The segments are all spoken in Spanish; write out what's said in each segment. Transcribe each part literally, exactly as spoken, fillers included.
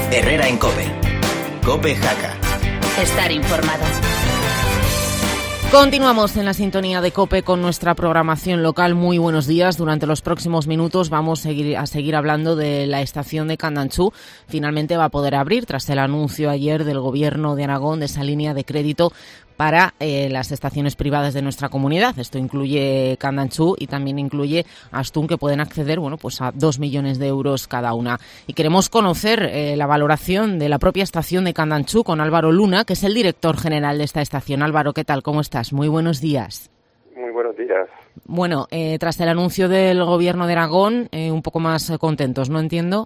Herrera en COPE. COPE Jaca. Estar informado. Continuamos en la sintonía de COPE con nuestra programación local. Muy buenos días. Durante los próximos minutos vamos a seguir, a seguir hablando de la estación de Candanchú. Finalmente va a poder abrir tras el anuncio ayer del Gobierno de Aragón de esa línea de crédito para eh, las estaciones privadas de nuestra comunidad. Esto incluye Candanchú y también incluye Astún, que pueden acceder bueno, pues a dos millones de euros cada una. Y queremos conocer eh, la valoración de la propia estación de Candanchú con Álvaro Luna, que es el director general de esta estación. Álvaro, ¿qué tal? ¿Cómo estás? Muy buenos días. Muy buenos días. Bueno, eh, tras el anuncio del Gobierno de Aragón, eh, un poco más contentos, ¿no entiendo?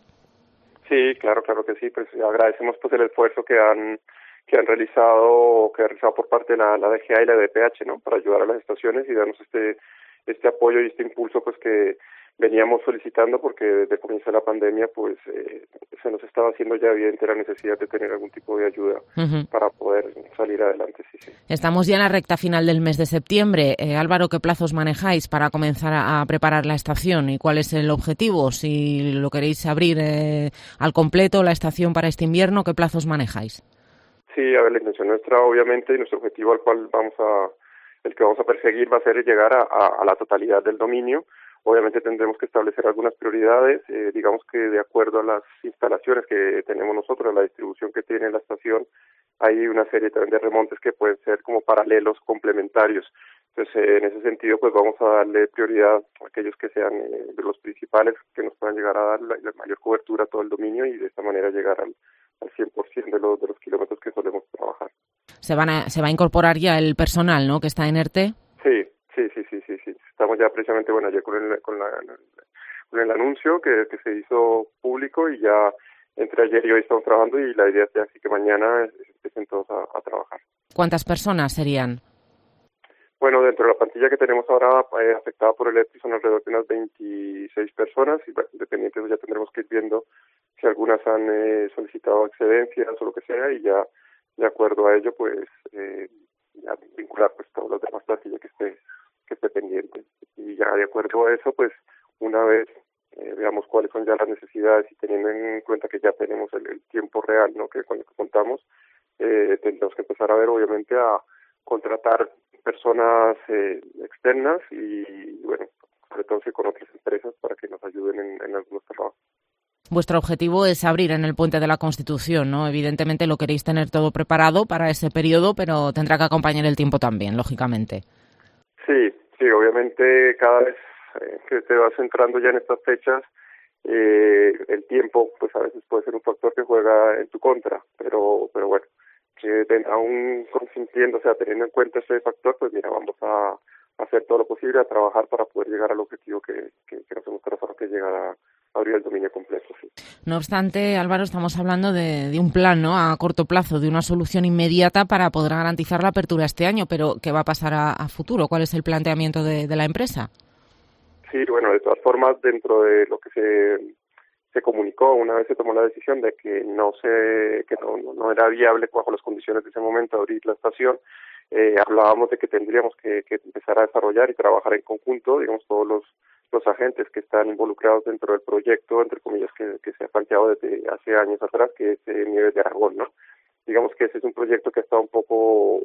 Sí, claro, claro que sí. Pues agradecemos pues el esfuerzo que han que han realizado que ha realizado por parte de la, la D G A y la D P H, ¿no? Para ayudar a las estaciones y darnos este este apoyo y este impulso pues que veníamos solicitando, porque desde el comienzo de la pandemia pues eh, se nos estaba haciendo ya evidente la necesidad de tener algún tipo de ayuda uh-huh. para poder salir adelante. Sí, sí. Estamos ya en la recta final del mes de septiembre. Eh, Álvaro, ¿qué plazos manejáis para comenzar a, a preparar la estación y cuál es el objetivo? Si lo queréis abrir eh, al completo la estación para este invierno, ¿qué plazos manejáis? Sí, a ver, la intención nuestra, obviamente, y nuestro objetivo al cual vamos a, el que vamos a perseguir va a ser llegar a, a, a la totalidad del dominio. Obviamente tendremos que establecer algunas prioridades, eh, digamos que de acuerdo a las instalaciones que tenemos nosotros, a la distribución que tiene la estación, hay una serie también de remontes que pueden ser como paralelos complementarios. Entonces, eh, en ese sentido, pues vamos a darle prioridad a aquellos que sean eh, de los principales, que nos puedan llegar a dar la, la mayor cobertura a todo el dominio y de esta manera llegar al al cien por ciento de los, de los kilómetros que solemos trabajar. Se van a, se va a incorporar ya el personal, ¿no?, que está en ERTE. Sí, sí, sí, sí, sí, sí. Estamos ya precisamente, bueno, ayer con el, con la, con el anuncio que, que se hizo público y ya entre ayer y hoy estamos trabajando y la idea es así que mañana empiecen todos a, a trabajar. ¿Cuántas personas serían? Bueno, dentro de la plantilla que tenemos ahora eh, afectada por el ERTE son alrededor de unas veintiséis personas y bueno, independientes ya tendremos que ir viendo si algunas han eh, solicitado excedencias o lo que sea y ya de acuerdo a ello pues eh, ya vincular pues todos los demás plantillas que esté que esté pendiente y ya de acuerdo a eso pues una vez eh, veamos cuáles son ya las necesidades y teniendo en cuenta que ya tenemos el, el tiempo real, ¿no?, que con el que contamos eh, tendremos que empezar a ver obviamente a contratar personas eh, externas y bueno sobre todo con otras empresas para que nos ayuden en, en algunos trabajos. Vuestro objetivo es abrir en el Puente de la Constitución, ¿no? Evidentemente lo queréis tener todo preparado para ese periodo, pero tendrá que acompañar el tiempo también, lógicamente. Sí, sí, obviamente cada vez eh, que te vas entrando ya en estas fechas, eh, el tiempo pues a veces puede ser un factor que juega en tu contra, pero pero bueno, que aún consintiendo, o sea, teniendo en cuenta ese factor, pues mira, vamos a hacer todo lo posible, a trabajar para poder llegar al objetivo que, que, que nos hemos trazado, que es llegar a abrir el dominio completo, sí. No obstante, Álvaro, estamos hablando de, de un plan, ¿no?, a corto plazo, de una solución inmediata para poder garantizar la apertura este año, pero ¿qué va a pasar a, a futuro? ¿Cuál es el planteamiento de, de la empresa? Sí, bueno, de todas formas, dentro de lo que se se comunicó una vez se tomó la decisión de que no se que no, no era viable bajo las condiciones de ese momento abrir la estación. Eh, hablábamos de que tendríamos que, que empezar a desarrollar y trabajar en conjunto, digamos, todos los los agentes que están involucrados dentro del proyecto, entre comillas, que, que se ha planteado desde hace años atrás, que es eh, Nieves de Aragón, ¿no? Digamos que ese es un proyecto que ha estado un poco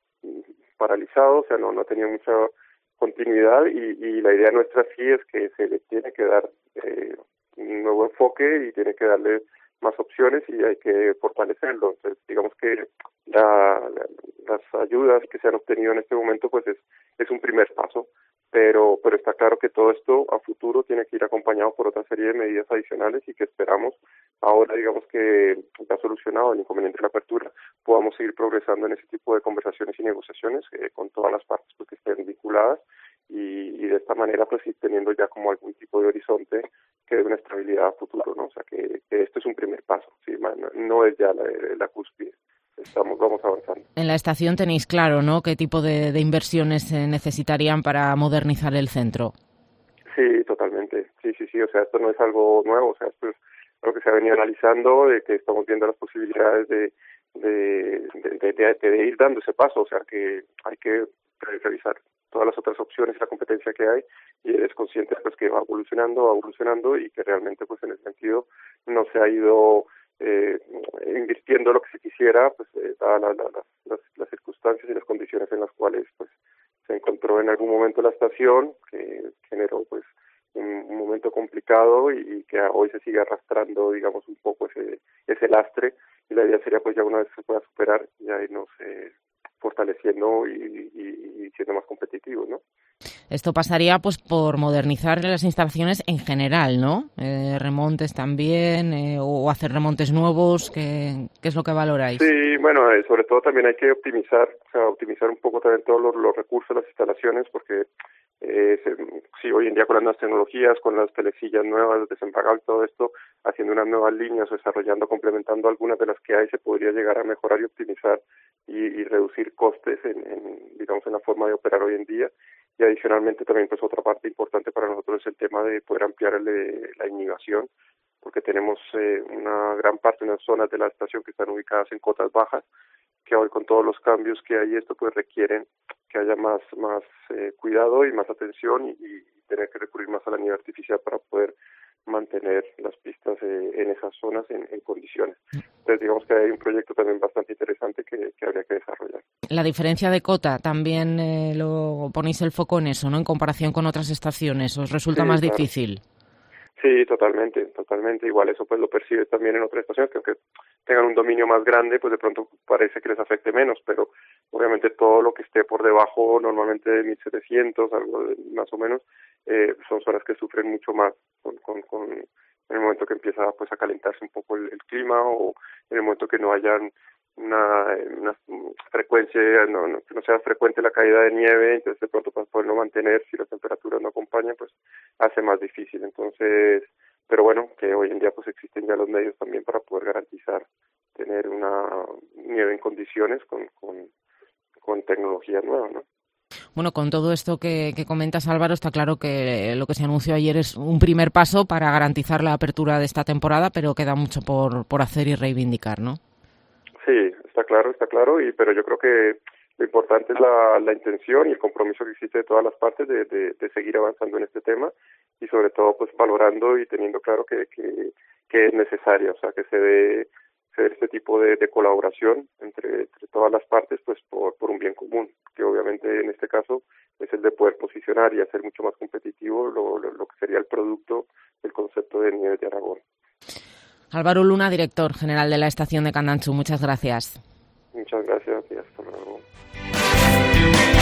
paralizado, o sea, no, no ha tenido mucha continuidad y, y la idea nuestra sí es que se le tiene que dar eh, un nuevo enfoque y tiene que darle más opciones y hay que fortalecerlo. Entonces, digamos que la, la, las ayudas que se han obtenido en este momento, pues es, es un primer paso, pero pero está claro que todo esto a futuro tiene que ir acompañado por otra serie de medidas adicionales y que esperamos ahora, digamos que ya solucionado el inconveniente de la apertura, podamos seguir progresando en ese tipo de conversaciones y negociaciones eh, con todas las partes pues, que estén vinculadas y, y de esta manera pues ir teniendo ya como algún tipo de horizonte que dé una estabilidad a futuro, ¿no? O sea que, que esto es un primer paso, ¿sí? no, no es ya la, la cúspide. Estamos, vamos avanzando. En la estación tenéis claro, ¿no?, qué tipo de, de inversiones se necesitarían para modernizar el centro. Sí, totalmente. Sí, sí, sí. O sea, esto no es algo nuevo. O sea, esto es algo que se ha venido analizando, de que estamos viendo las posibilidades de de, de, de, de, de ir dando ese paso. O sea, que hay que revisar todas las otras opciones y la competencia que hay y eres consciente pues que va evolucionando, va evolucionando y que realmente pues en ese sentido no se ha ido eh, invirtiendo lo que se quisiera, pues eh, dadas la, la, la, las, las circunstancias y las condiciones en las cuales pues se encontró en algún momento la estación, que generó pues un, un momento complicado y, y que hoy se sigue arrastrando, digamos, un poco ese ese lastre, y la idea sería pues ya una vez se pueda superar, ya irnos eh, fortaleciendo y, y, y siendo más competitivos, ¿no? Esto pasaría pues por modernizar las instalaciones en general, ¿no? Eh, remontes también, eh, o hacer remontes nuevos, ¿qué, qué es lo que valoráis? Sí, bueno, eh, sobre todo también hay que optimizar, o sea, optimizar un poco también todos los, los recursos de las instalaciones, porque eh, se, sí, hoy en día con las nuevas tecnologías, con las telesillas nuevas, desempagables, todo esto, haciendo unas nuevas líneas, desarrollando, complementando algunas de las que hay, se podría llegar a mejorar y optimizar y, y reducir costes en, en, digamos, en la forma de operar hoy en día. Y adicionalmente también pues otra parte importante para nosotros es el tema de poder ampliar el, la inhibición, porque tenemos eh, una gran parte de las zonas de la estación que están ubicadas en cotas bajas, que hoy con todos los cambios que hay esto pues requieren que haya más más eh, cuidado y más atención y, y tener que recurrir más a la nieve artificial para poder mantener las pistas eh, en esas zonas en, en condiciones. Entonces digamos que hay un proyecto también bastante interesante que, que habría que desarrollar. La diferencia de cota, también eh, lo ponéis el foco en eso, ¿no? En comparación con otras estaciones, ¿os resulta sí, más claro. difícil? Sí, totalmente, totalmente. Igual eso pues lo percibes también en otras estaciones, que aunque tengan un dominio más grande, pues de pronto parece que les afecte menos, pero obviamente todo lo que esté por debajo, normalmente de mil setecientos, algo de, más o menos, eh, son zonas que sufren mucho más con, con, con en el momento que empieza pues a calentarse un poco el, el clima, o en el momento que no hayan una, una frecuencia, no, no, que no sea frecuente la caída de nieve, entonces de pronto para poderlo mantener, si las temperaturas no acompañan, pues hace más difícil. Entonces, pero bueno, que hoy en día pues existen ya los medios también para poder garantizar tener una nieve en condiciones con, con, con tecnología nueva, ¿no? Bueno, con todo esto que, que comentas, Álvaro, está claro que lo que se anunció ayer es un primer paso para garantizar la apertura de esta temporada, pero queda mucho por, por hacer y reivindicar, ¿no? Sí, está claro, está claro, y pero yo creo que lo importante es la, la intención y el compromiso que existe de todas las partes de, de, de seguir avanzando en este tema, y sobre todo pues valorando y teniendo claro que, que, que es necesario, o sea, que se dé, se dé este tipo de, de colaboración entre, entre todas las partes pues por, por un bien común, que obviamente en este caso es el de poder posicionar y hacer mucho más competitivo lo, lo, lo que sería el producto, el concepto de Nieves de Aragón. Álvaro Luna, director general de la estación de Candanchú, muchas gracias. Muchas gracias y hasta luego.